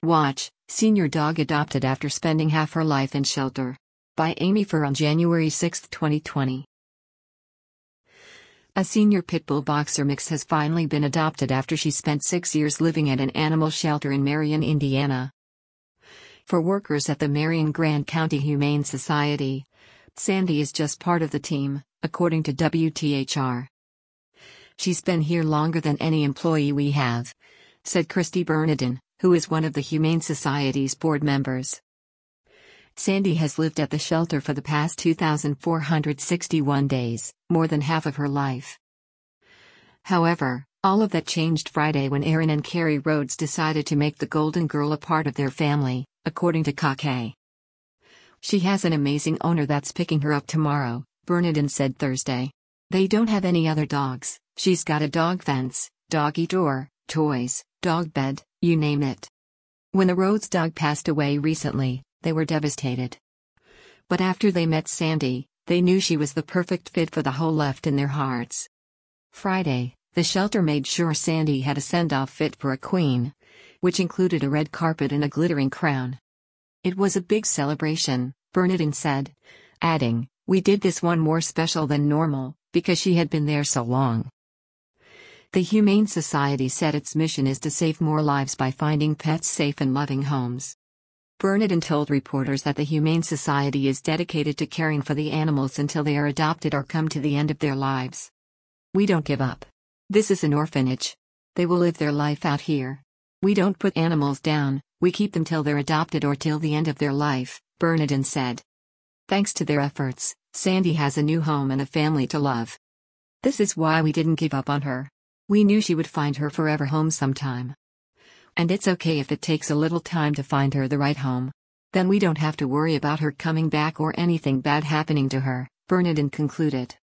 Watch, Senior Dog Adopted After Spending Half Her Life in Shelter. By Amy Furr on January 6, 2020. A senior pit bull boxer mix has finally been adopted after she spent 6 years living at an animal shelter in Marion, Indiana. For workers at the Marion Grant County Humane Society, Sandy is just part of the team, according to WTHR. "She's been here longer than any employee we have," said Christy Bernardin, who is one of the Humane Society's board members. Sandy has lived at the shelter for the past 2,461 days, more than half of her life. However, all of that changed Friday when Aaron and Carrie Rhodes decided to make the Golden Girl a part of their family, according to Cockay. "She has an amazing owner that's picking her up tomorrow," Bernardin said Thursday. "They don't have any other dogs. She's got a dog fence, doggy door, toys, dog bed, you name it." When the Rhodes dog passed away recently, they were devastated. But after they met Sandy, they knew she was the perfect fit for the hole left in their hearts. Friday, the shelter made sure Sandy had a send-off fit for a queen, which included a red carpet and a glittering crown. "It was a big celebration," Bernardin said, adding, "We did this one more special than normal, because she had been there so long." The Humane Society said its mission is to save more lives by finding pets safe and loving homes. Bernardin told reporters that the Humane Society is dedicated to caring for the animals until they are adopted or come to the end of their lives. "We don't give up. This is an orphanage. They will live their life out here. We don't put animals down, we keep them till they're adopted or till the end of their life," Bernardin said. "Thanks to their efforts, Sandy has a new home and a family to love. This is why we didn't give up on her. We knew she would find her forever home sometime. And it's okay if it takes a little time to find her the right home. Then we don't have to worry about her coming back or anything bad happening to her," Bernardin concluded.